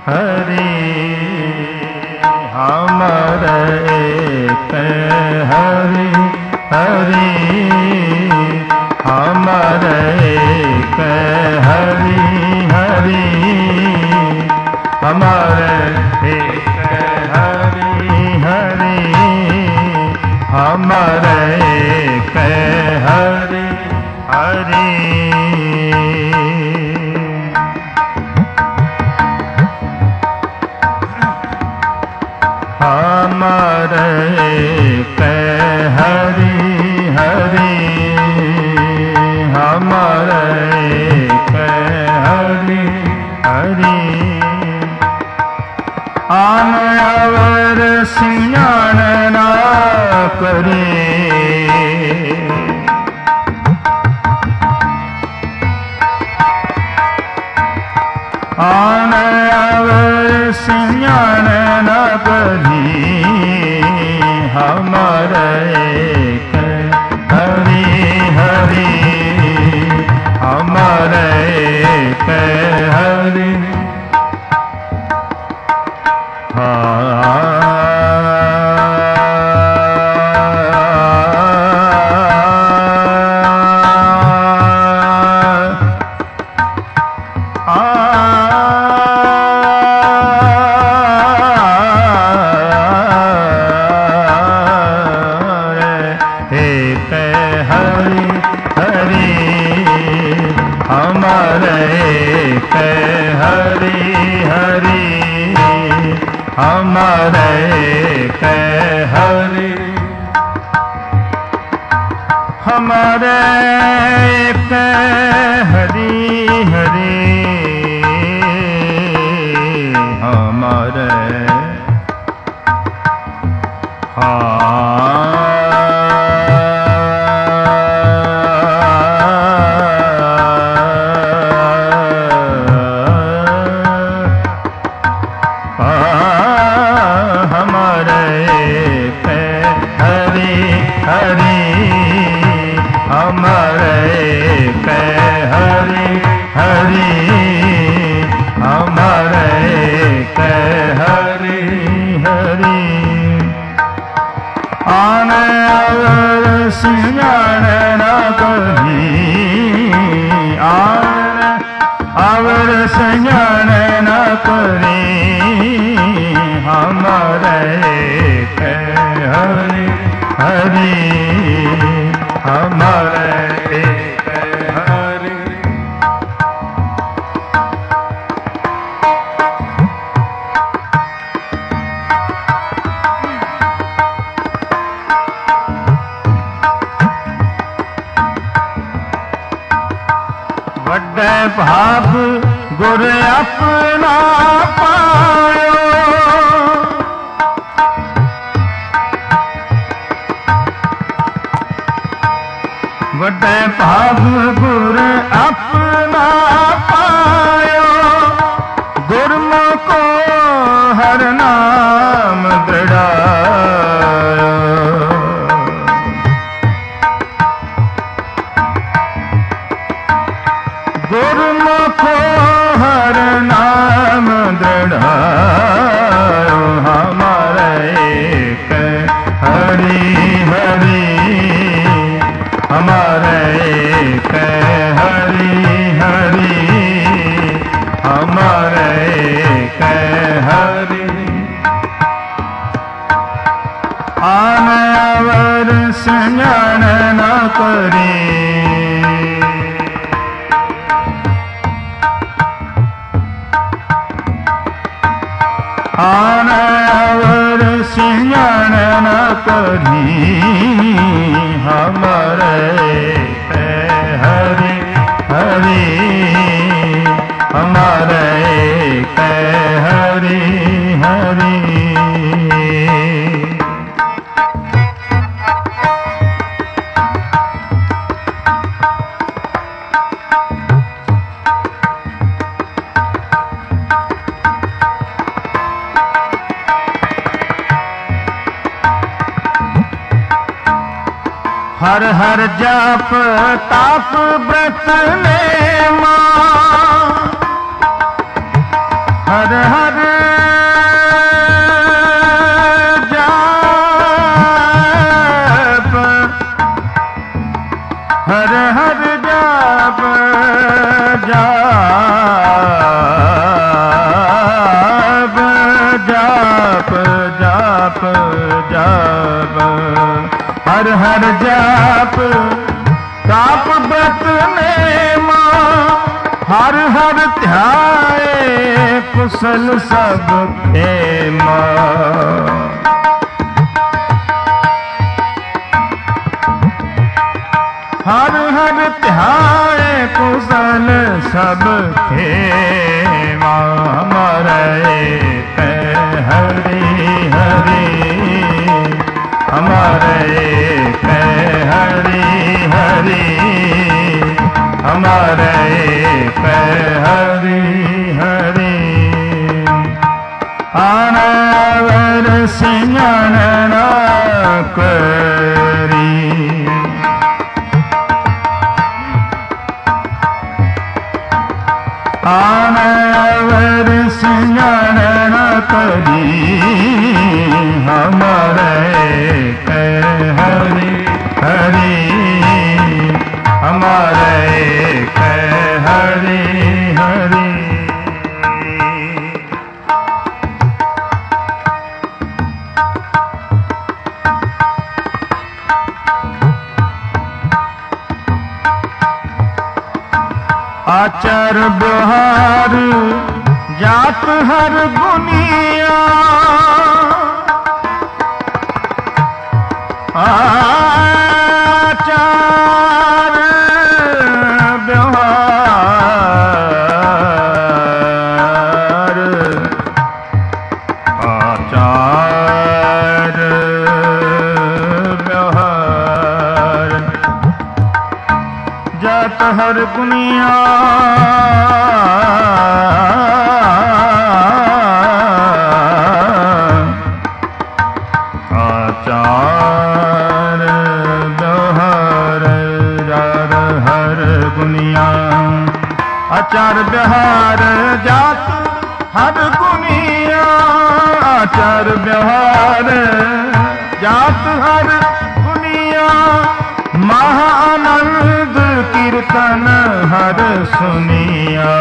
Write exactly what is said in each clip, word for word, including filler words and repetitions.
हरि हमारे एक हरि हरि हमारे एक हरि हरि हमारे एक हरि हरि हमारे एक हरि हरि हमारे एक हरि हरि हमारे एक हरि हरि आन अवर सियान ना करे आन अवर सियान ना करी हमारे एक हरि हरि हमारे एक हरि हमारे एक हरि हमारे एक हरि हरि हमारे वड्डे भाग गुर अपना पायो वड्डे भाग गुर अपना पायो गुरमुखो हर नाम दृढ़ायो गुरमुखो हर नाम दृढ़ायो हमारे एक हरि हरि हमारे एक हरि हरि हमारे एक हरि आन अवर सियान न करे आन अवर सियान न करी हमारे हरि हरि हमारे हरि हरि हर हर जाप ताप व्रत ने मां हर हर जाप, हर हर जाप जाप जाप जाप जाप, हर हर जाप ताप व्रत नेमा, हर हर ध्याए कुशल सब खेमा। हर हर ध्याए कुशल सब खेमा, हमारे हरि हरि, हमारे हरि हरि, हमारे हरि हरि। आनवर सिंहन न करी, आनवर सिंहन न करी, हमारे हरि हरि, हमारे हरि हरि। आचार व्यवहार जात हर गुनिया, आचार व्यवहार, आचार व्यवहार जात हर गुनिया, आचार व्यवहार जात हर गुनिया, आचार व्यवहार जात हर गुनिया, आचार व्यवहार जात हर गुनिया, महाआनंद कीर्तन हर सुनिया।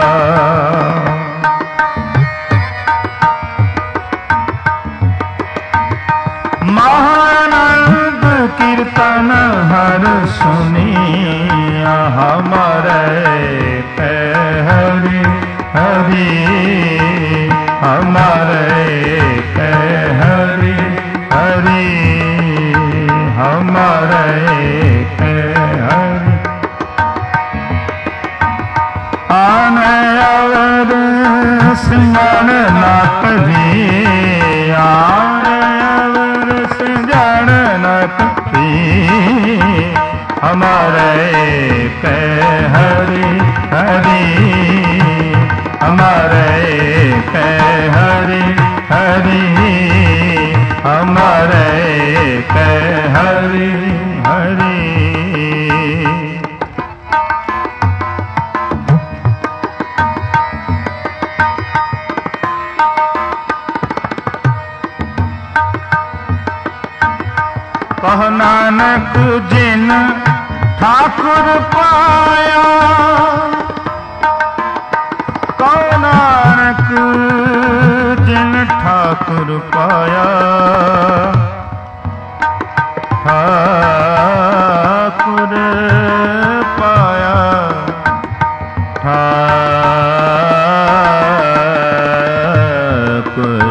महाआनंद कीर्तन हर सुनिया, हमारे हरि हरि, हमारे हरि हरि, हमारे हरि। आने अवर सिंहन न करी, आने अवर सिंहन न करी, हमारे हरि हरि, हमारे हरि हरि, हमारे हरि हरि। कह नानक जिन ठाकुर पाया, कहो नानक जिन ठाकुर पाया, ठाकुर पाया, ठाकुर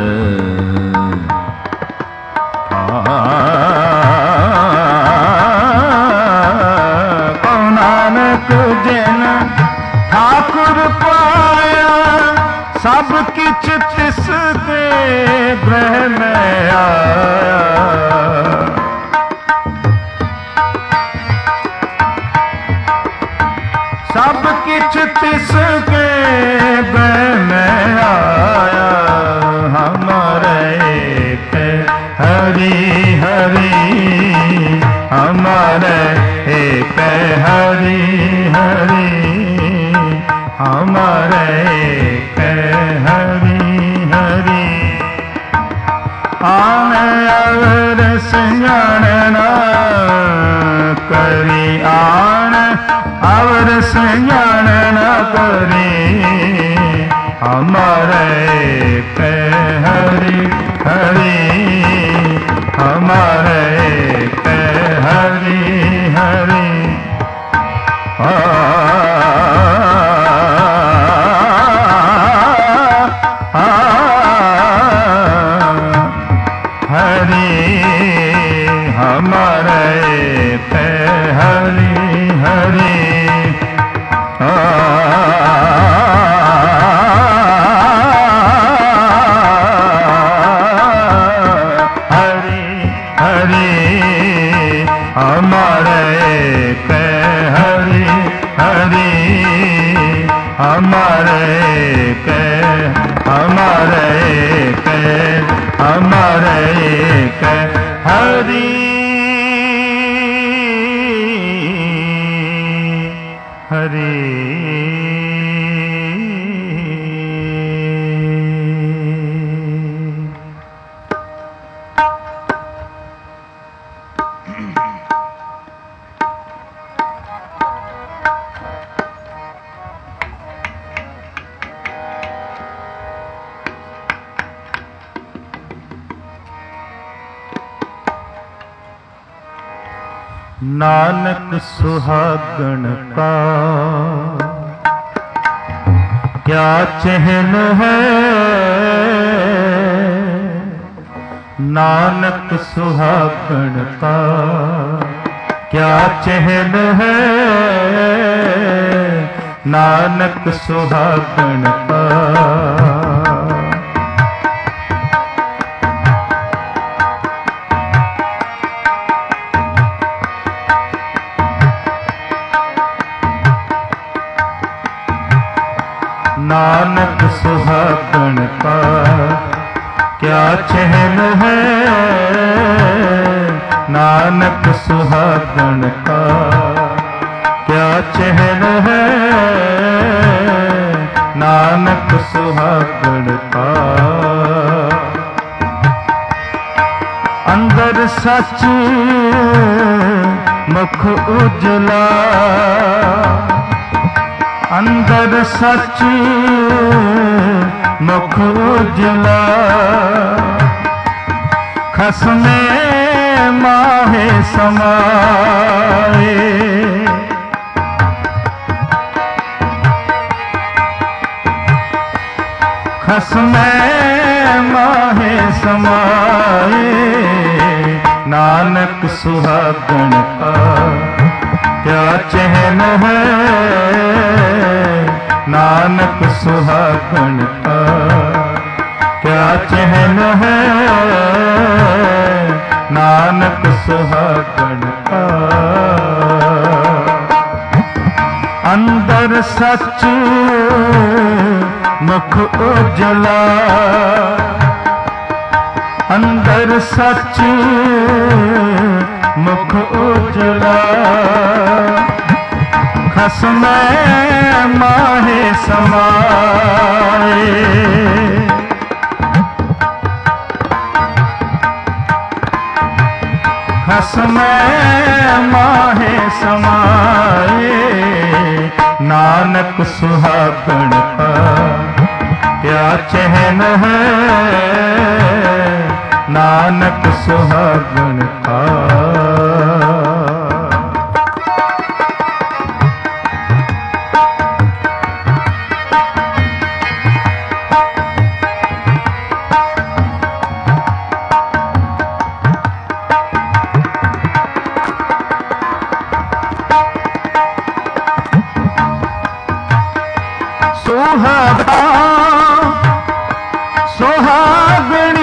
जिन ठाकुर पाया, सब किछ तिसके ग्रह में आया। सब किछ तिसके ग्रह में आया, हमारे हरि हरि, हमारे एक हरि हरि, हमारे एक हरि। आन अवर सियाणना करी आन अवर सियाणना करी हमारे पे हरि हरि हमारे पे हरि हरि आ हमारे पे हरि हरि हरि हरि हमारे पे हरि हरि हमारे पे हमारे पे हमारे पे हरि हरि नानक सुहागण का क्या चहल है, नानक सुहागण का क्या चहल है, नानक सुहागण का नानक सुहागण का क्या चहल है, नानक सुहागण का क्या चहल है, नानक सुहागण का अंदर सच मुख उजला, अंदर सच मुख उजला, खसमे माहे समाए, खसमे माहे समाए, नानक सुहागण का क्या चहल है, नानक सुहागण का क्या चहल है, नानक सुहागण का अंदर सच मुख उजला, अंदर सच मुख उजला, खसमे माहे समाए, खसमे माहे समाए, नानक सुहागण का क्या चहल है, नानक सुहागण का सुहागा सुहागणी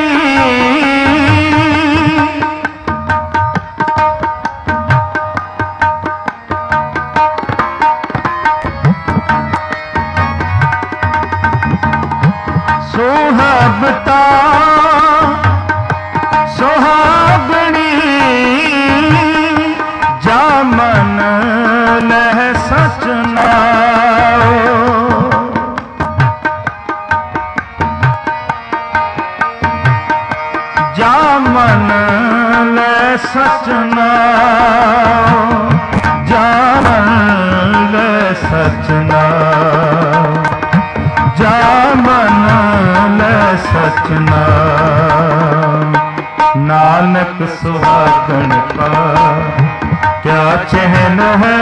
सुहागता सुहागणी जामन लह सचना जा मन ले सचना जामन ले सचना जामन ले सचना नानक सुहागण का क्या चहन है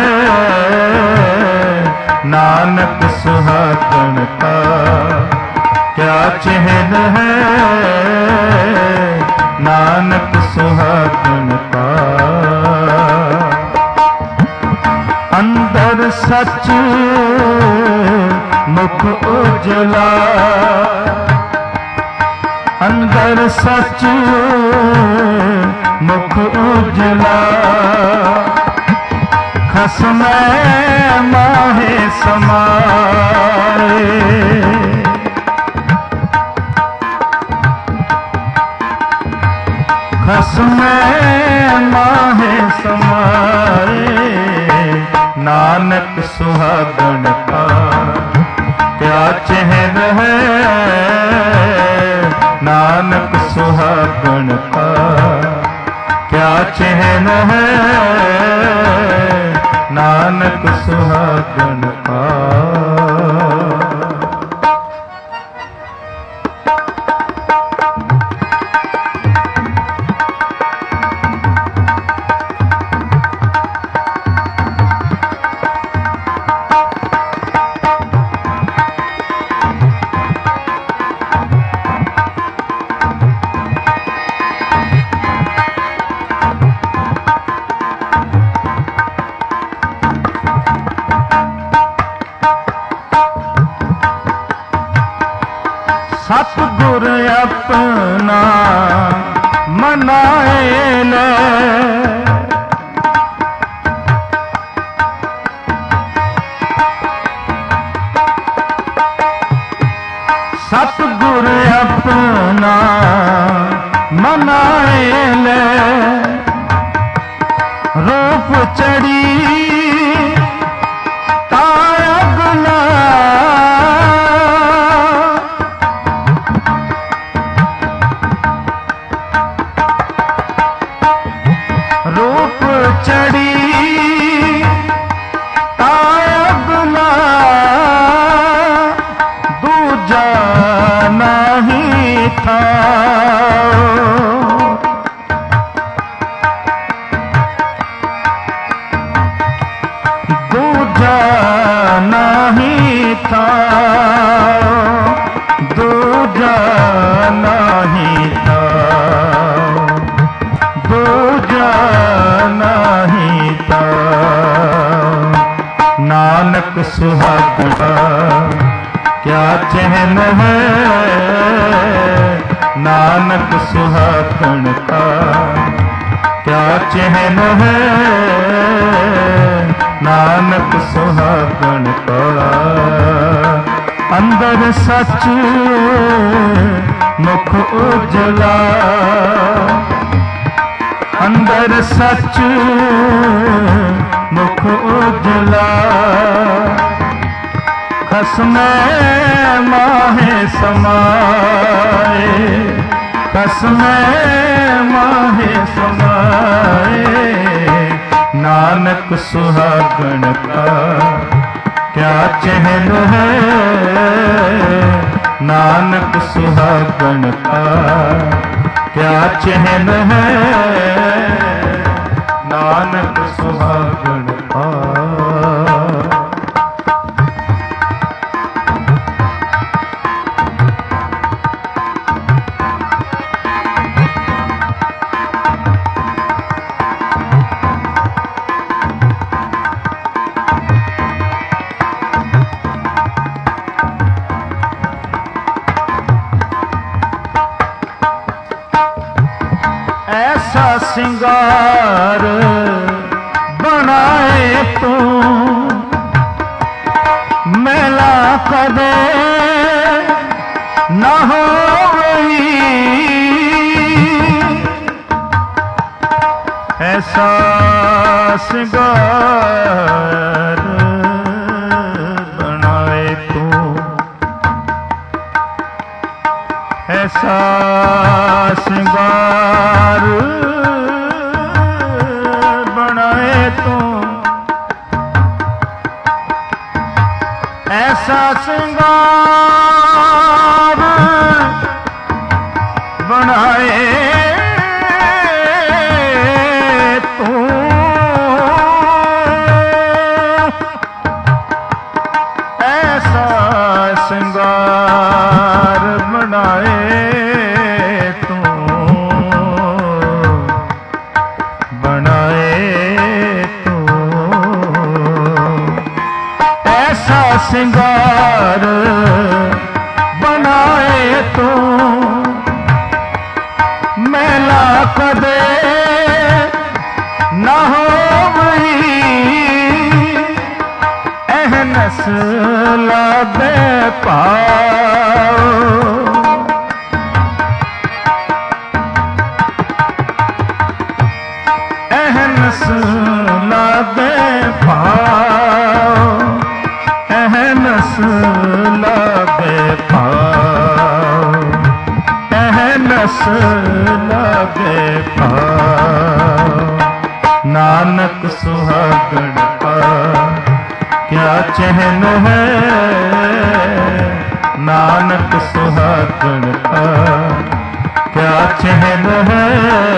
नानक सुहागण का क्या चहन है नानक सुहागण का अंदर सच मुख उजला अंदर सच मुख उजला खसमै माहे समाए खसमै माहे समाए नानक सुहागण का क्या चहन है नानक सुहागण का क्या चहन है नानक सुहागण का सतगुर अपना मनाए ले सतगुर अपना मनाए ले रूप चढ़ी दूजा नहीं था दूजा नहीं था दूजा नहीं था नानक सुहागण क्या चहन है नानक सुहागण का क्या चहन है नानक सुहागण का अंदर सच मुख उजला अंदर सच मुख उजला खसमै माहे समाए खसमै माहे समाए नानक सुहागण का क्या चहन है नानक सुहागण का क्या चहन है नानक सुहागण का ऐसा सिंगार बनाए तू मेला कदे न हो गई ऐसा सिंगार बनाए तू ऐसा श्रृंगार बनाए तू, ऐसा श्रृंगार बनाए तू, ऐसा श्रृंगार बनाए तू, बनाए तू, ऐसा श्रृंगार बनाए तू, मैला कदे न हो वही एहनस लादे पाओ, एहनस लादे पाओ, एहनस लादे पाओ, एहनस लादे पाओ। नानक सुहागण का क्या चहन है, नानक सुहागण का क्या चहन है,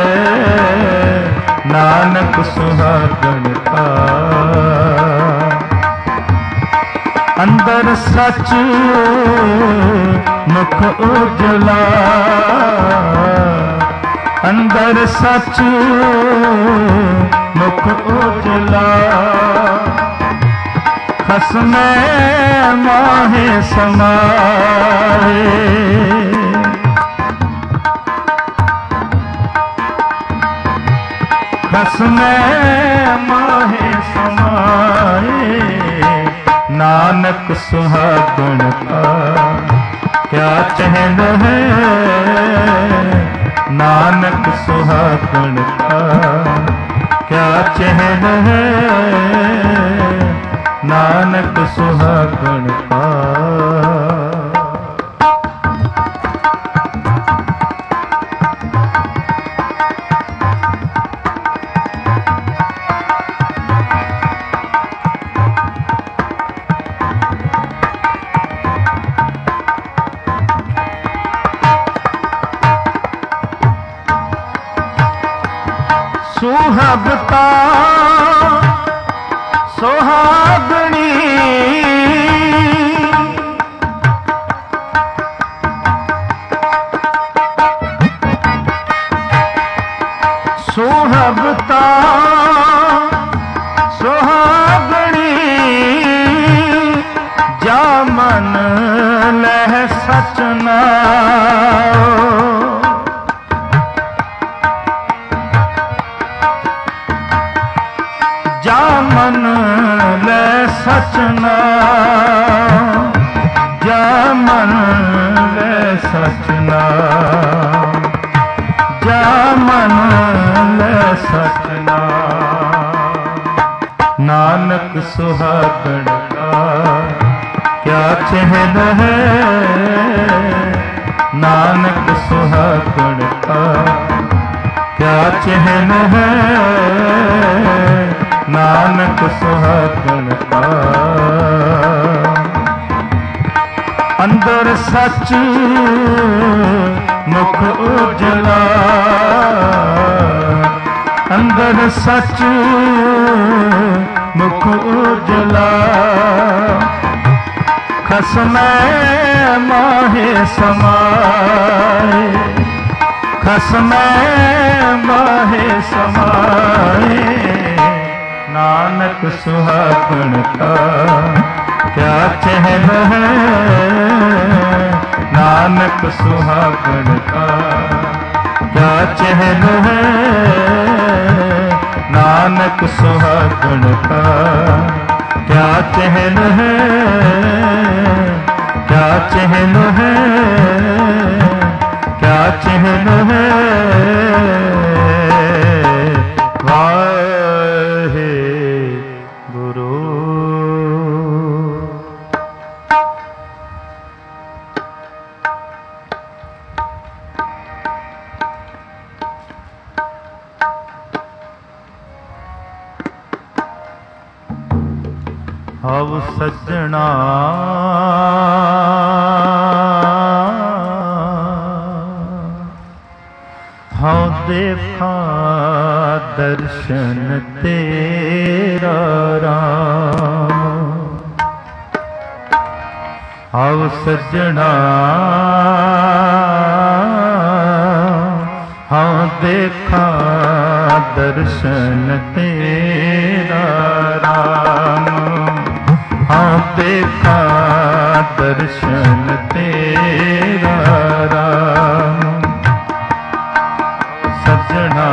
नानक सुहागण का। अंदर सच मुख उजला, अंदर सच मुख उजला, खसमे माहे समाए, खसमे माहे समाए। नानक सुहागण का क्या चहन है, नानक सुहागण का क्या चहन है, नानक सुहागण का। सुहागता सुहागणी सुहागता सुहागणी जा मन लह सचना, जा मन ले सचना, जा मन ले सचना, जा मन ले सचना। नानक सुहागण का क्या चहन है, नानक सुहागण का क्या चहन है, नानक सुहागण का। अंदर सच मुख उजला, अंदर सच मुख उजला, खसमे माहे समाए, खसमे माहे समाए। नानक सुहागण का क्या चहन है, नानक सुहागण का क्या चहन है, नानक सुहागण का क्या चहन है, क्या चहन है, क्या चहन है। वाहे गुरु। सजना हाँ देखा दर्शन तेरा राम। आओ सजना हाँ देखा दर्शन तेरा राम। हाँ देखा दर्शन तेरा राम। सजना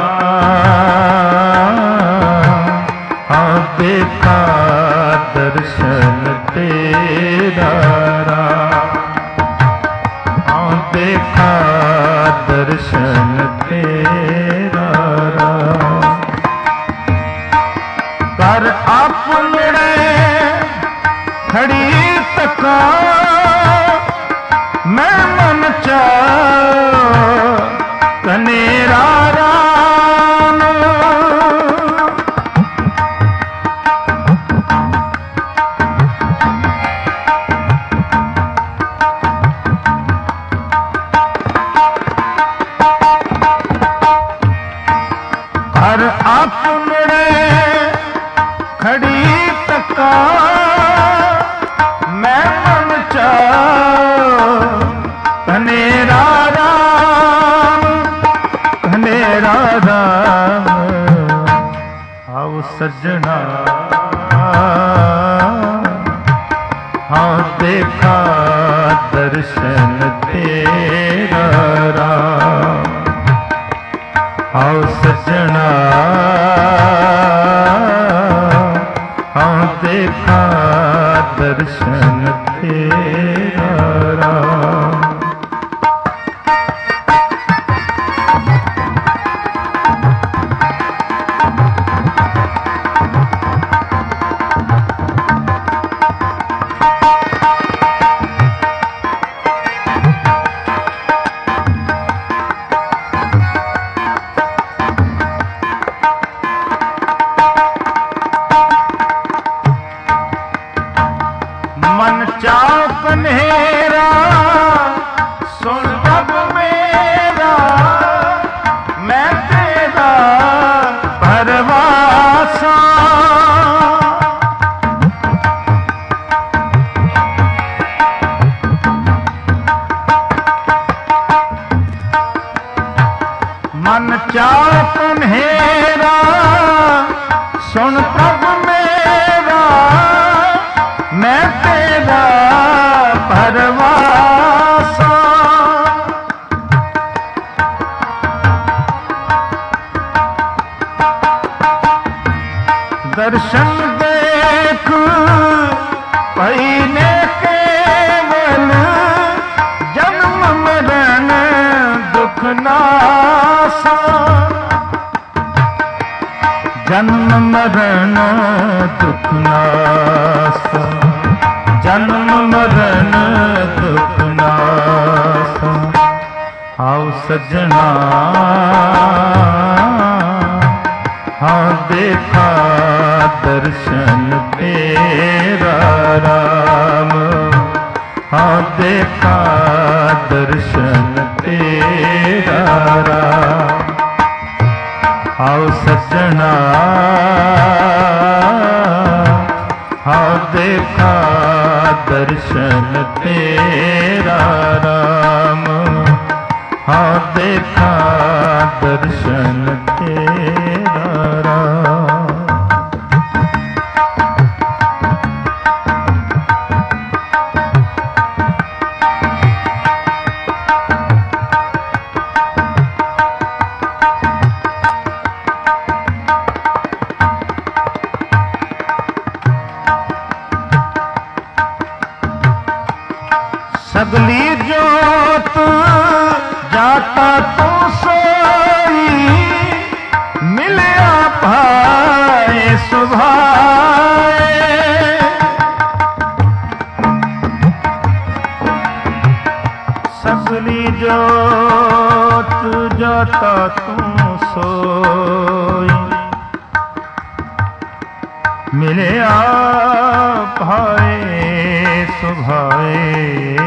हाँ देखा दर्शन तेरा राम। हाँ देखा दर्शन तेरा राम। कर अपने खड़ी तका मैं मन चाह कनेरा राम। हर अपने खड़ी तका मैं मन चाह कनेरा राम। कनेरा राम आओ सजना हाँ देखा दर्शन तेरा राम। आओ सजना हाँ देखा दर्शन तेरा राम। मन चाप कन्हेरा सुन रब मेरा मैं तेरा भरवासा। मन चाप कन्हेरा सुन रब मेरा मैं तेरा भरवासा। दर्शन देख पहिने केवल जन्म मरण दुख नासा। जन्म मरण दुख नासा। जन्म मरण दुख नासा। आओ सजना हाँ देखा दर्शन तेरा राम। हाँ देखा दर्शन तेरा राम। आओ सजना हाँ देखा दर्शन तेरा राम। हाँ देखा दर्शन तेरा राम। सगली जोत जाता तो सोई मिलया भाई सुभाए। सगली जोत जाता तू सोई मिलिया भाए सुभाए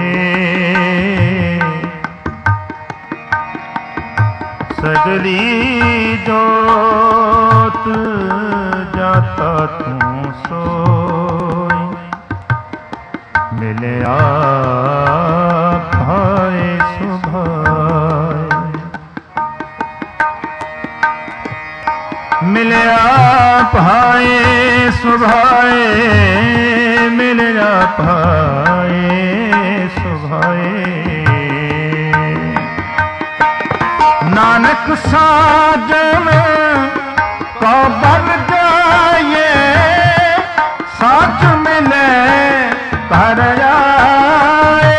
सगली जोत जाता तू सोई मिलिया भाए सुभाए मिलिया भाए सुभाए मिलिया भाए सुभाए नानक साजन को बन जाए साच मिले कर जाए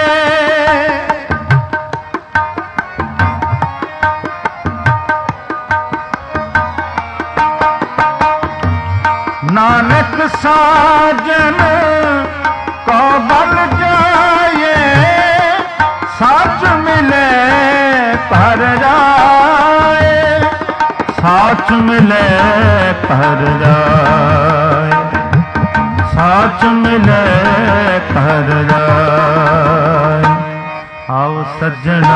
नानक साजन को बन जाए साच मिले पर जाए साच मिले पर जाए साच मिले पर जाए आओ सजना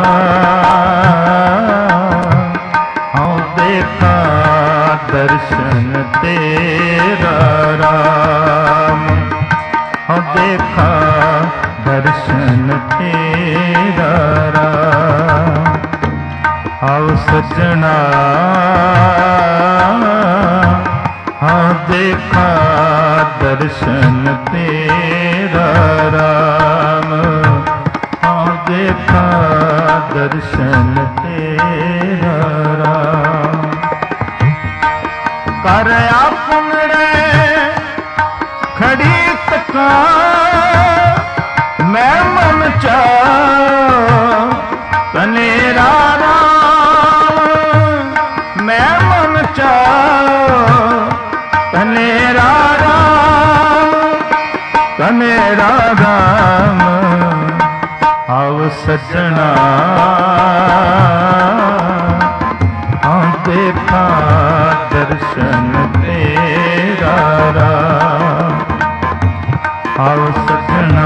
आओ देखा दर्शन तेरा राम आओ देखा दर्शन तेरा राम आओ सजना हाँ देखा दर्शन तेरा राम हाँ देखा दर्शन तेरा राम कर अपने खड़ी तका मैं मन चाह कनेरा राम मैं मन चाह कनेरा राम कनेरा राम आओ सजना हाँ देखा दर्शन तेरा राम आओ सजना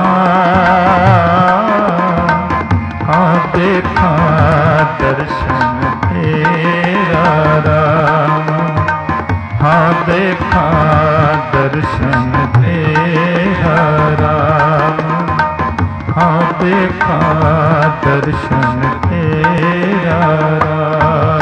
हाँ देखा दर्शन तेरा राम हाँ देखा दर्शन तेरा राम हाँ देखा दर्शन तेरा राम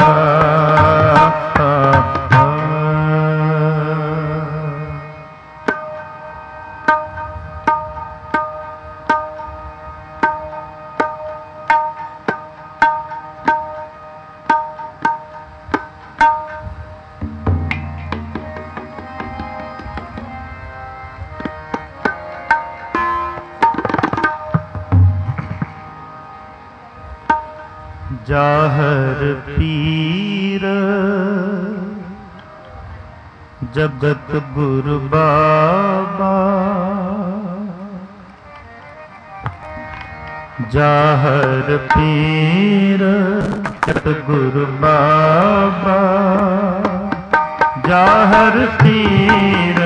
जाहर पीर जगत गुरु बाबा जाहर पीर जगत गुरु बाबा जाहर पीर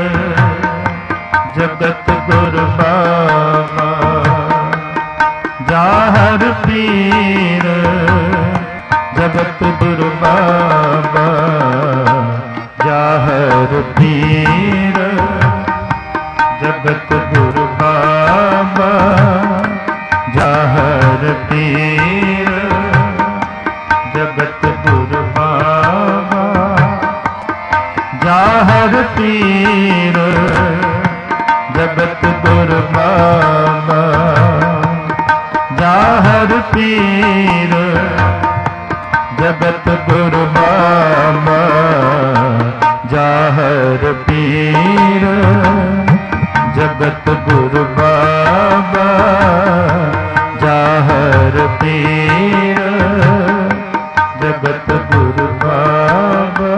जगत गुरु बाबा जाहर पीर जगत गुरु बाबा जाहर पीर जगत गुरु बाबा जाहर पीर जगत गुरु बाबा जाहर पीर जगत गुरु बाबा जाहर पीर जगत गुरु बाबा जाहर पीर जगत गुरु बाबा जाहर पीर जगत गुरु बाबा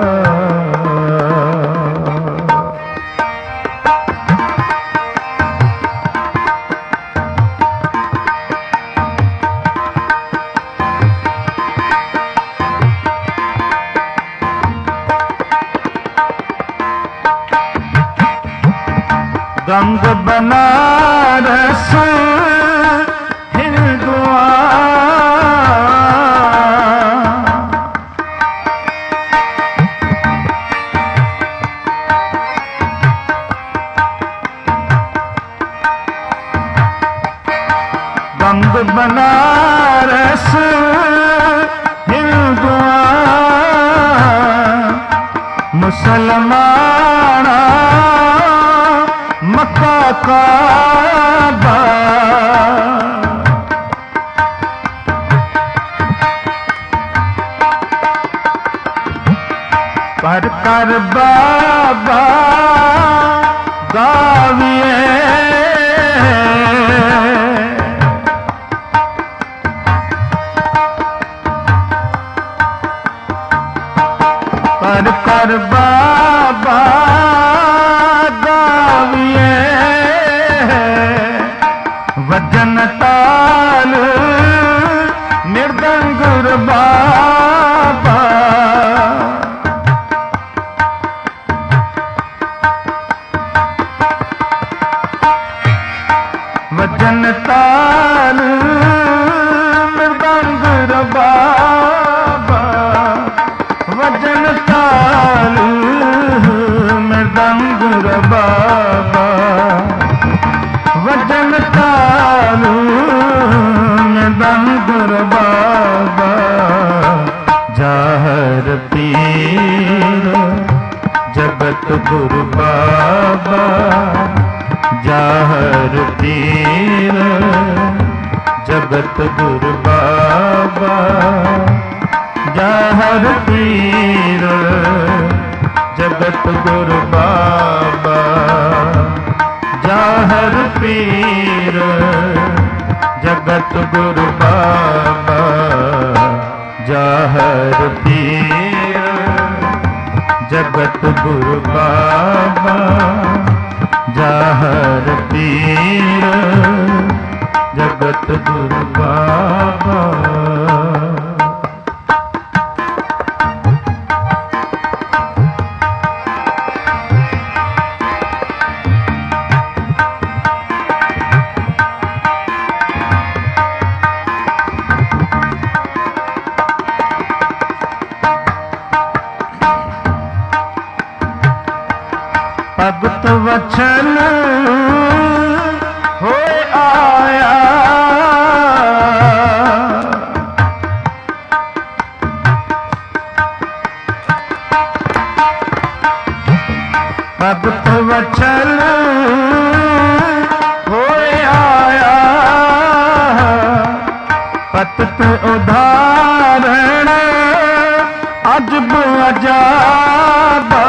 बंद बनारस हिंदुआ बंद बनारस हिंदुआ मुसलमाना मक्का काबा पर कर बाबा गाविए पर कर बाबा गाविए वजन ताल मृदंग बाबा वजन ताल मृदंग बाबा वजन ताल मृदंग बाबा वजन ताल मृदंग बाबा जाहर पीर जगत गुरु बाबा जाहर पीर जगत गुरु बाबा जाहर पीर जगत गुरु बाबा जाहर पीर जगत गुरु बाबा जाहर पीर जगत गुरु बाबा जाहर पीर जगत गुरु बाबा भगत वचन हो आया भगत वचन हो आया पतत उदाहरण अजब अजाबा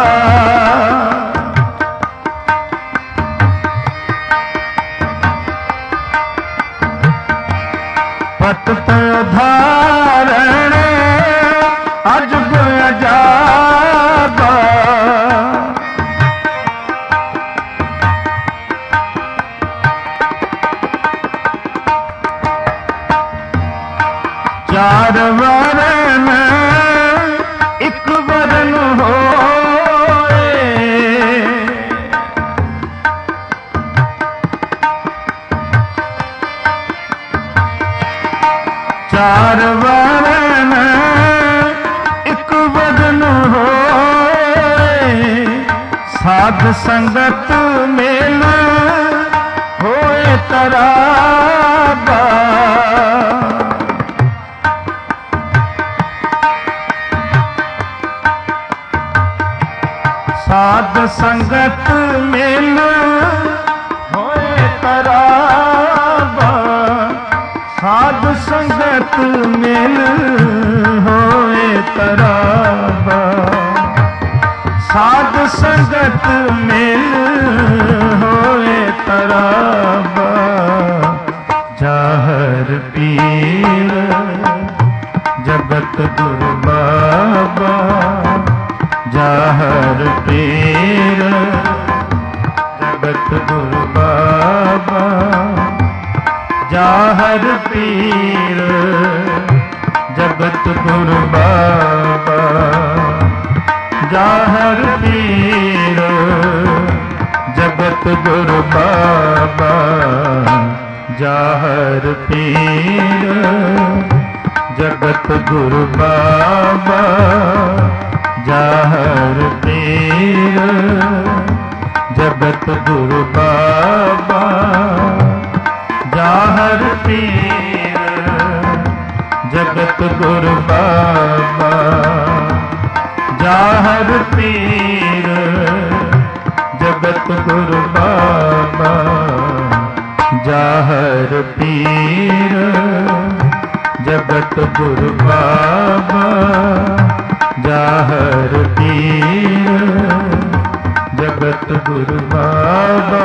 पतत धारण अजब अजाबा चार वरन एक वरन होए चार वरन एक वरन होए साध संगत मेल होए तराबा साध संगत मेल होए तराबा साध संगत मेल होए तराबा साध संगत मेल होए तराबा जाहर पीर जगत गुरु बाबा जाहर पीर जगत गुरु बाबा जाहर पीर जगत गुरु बाबा जाहर पीर जगत गुरु बाबा जाहर पीर, जगत गुरु बाबा जाहर पीर, जगत गुरु बाबा जाहर पीर, जगत गुरु बाबा जाहर पीर, जगत गुरु बाबा जाहर पीर, जगत गुरु बाबा जाहर पीर, जगत गुरु बाबा।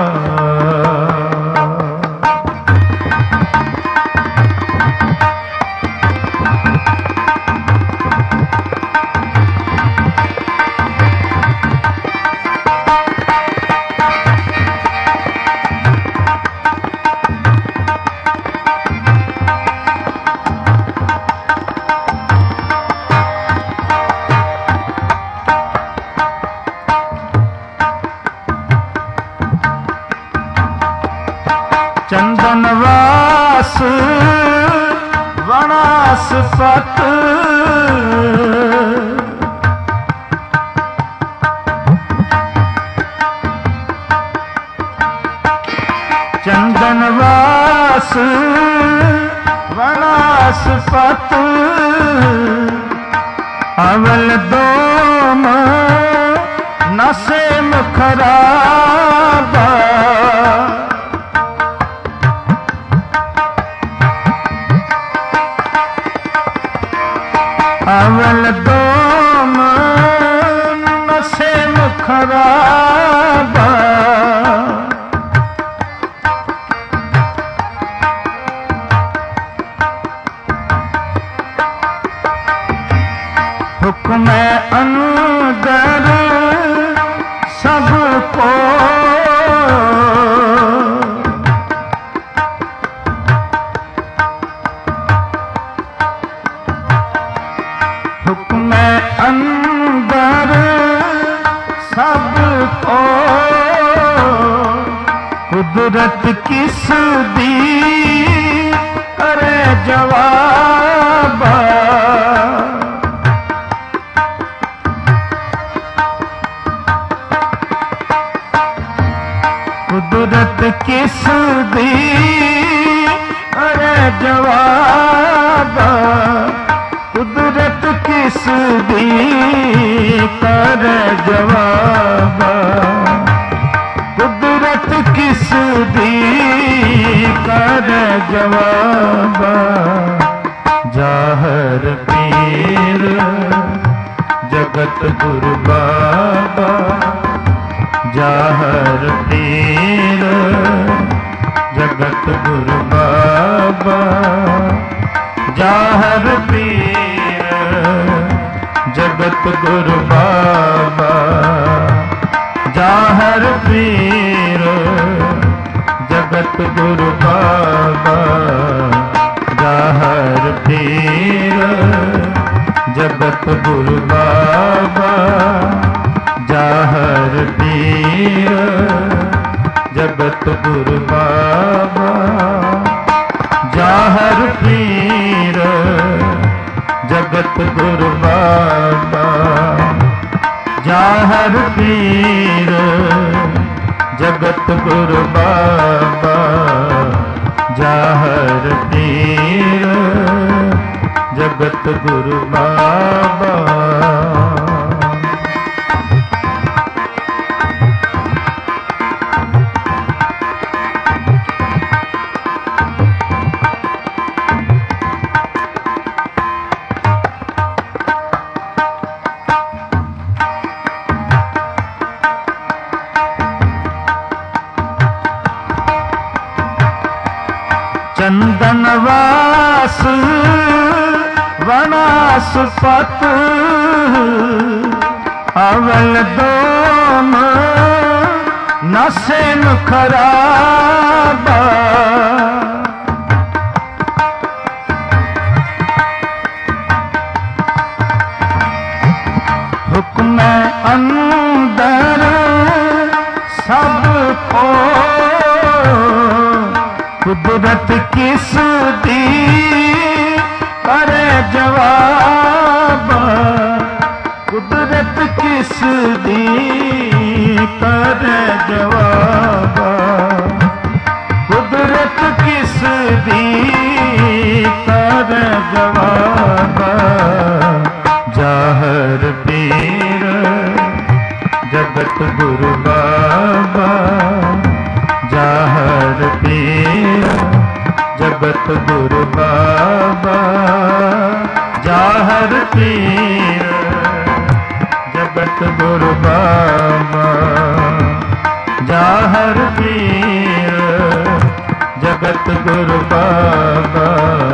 चंदनवास वनस्पत, चंदनवास वनस्पत, अवल दोम नसे मुखराबा, अवल दोम नसे मुखराबा, हुक्म अंदर सबको, हुक्म अंदर सबको, कुदरत किस दी अरे जवाब, कुदरत किस दी अरे जवाब, कुदरत किस दी कर जवाब, कुदरत किस दी कर जवाब, जाहर पीर, जगत गुरु बाबा जाहर पीर, जगत गुरु बाबा जाहर पीर, जगत गुरु बाबा जाहर पीर, जगत गुरु बाबा जाहर पीर, जगत गुरु बाबा जाहर पीर, जगत गुरु बाबा जाहर पीर, जगत गुरु बाबा जाहर पीर, जगत गुरु बाबा जाहर पीर, जगत गुरु बाबा। चंदनवास वनस्पत, अवल दोम नसे मुखराबा, हुक्म अंदर सब ओ कुदरत किस दी करे जवाब, कुदरत किस दी करे जवाब, कुदरत किस दी करे जवाब। जाहर पीर जगत गुरु बाबा, जाहर पीर जगत गुरु बाबा, जाहर पीर जगत गुरु बाबा, जाहर पीर जगत गुरु बाबा,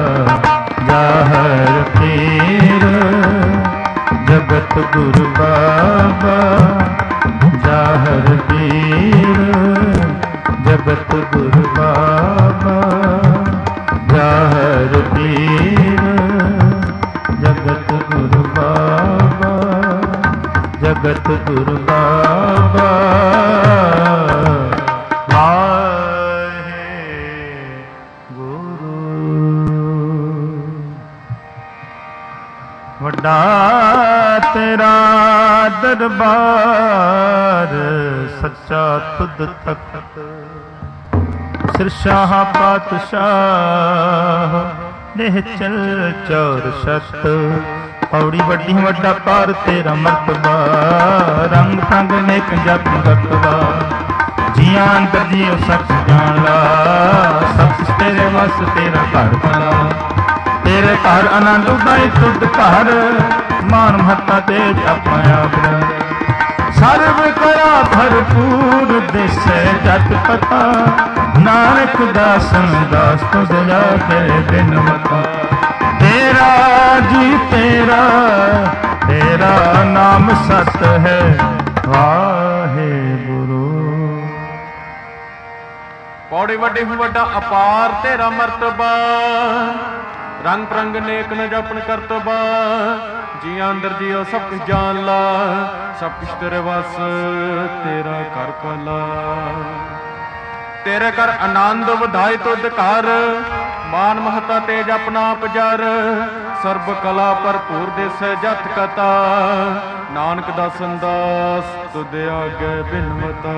जाहर पीर जगत गुरु बाबा, जाहर पीर जगत गुरु बाबा, जाहर पीर जगत गुरु बाबा, जगत गुरु बाबा। वड्डा तेरा दरबार सच्चा तुद तख्त, सिरशाह पातशाह निहचल चौर शत। पौड़ी वड्डी वड्डा पार तेरा मरतबा, रंग संग नेक जप रतबा। जियां अंदर जियो सच जान ला, सब तेरे वस तेरा घर भला। तेरे घर आनंद उदाई तुद घर, मान महता तेज अपना आप। सर्व करा भरपूर दिसे जत पता, नानक दासन दास तुझ जाके बिन मता। तेरा जी तेरा, तेरा नाम सत है वाहे गुरु। पौड़ी वड्डी वड्डा अपार तेरा मरतबा, रंग रंग नेक न जपन करतबा। जिया अंदर जियो सब कुछ जान ला, सब कुछ तेरे वस तेरा कर भला। तेरे कर आनंद वधाई तुद घर, मान महता तेज अपना पजर। सर्ब कला भरपूर दिस जत कथा, नानक दासन दास तुद आगे बिनवता।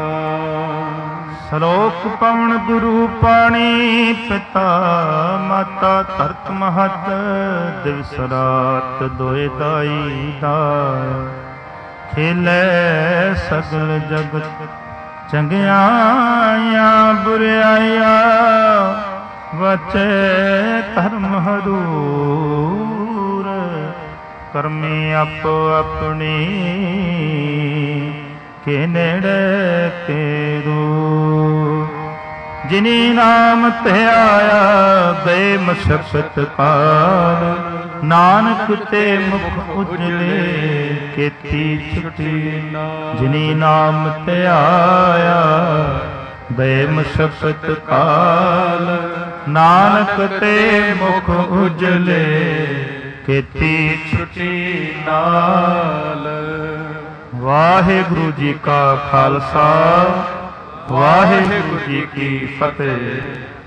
सलोक पवन गुरु पाणी पिता, माता धरत महत दिवस रात दोए दाई दाय। खेले सगल जगत चंगियाया बुराया, वचे धर्म हरूर। करमी आप अपनी के नेड़े तेरू। जिनी नाम ते आया गए मशक्कत पार, नानक ते मुख उजले केती छुटी। जिनी नाम ते आया गए मशक्कत काल, नानक ते मुख उजले केती छुटी नाल। वाहिगुरु जी का खालसा, वाहिगुरु जी की फतेह।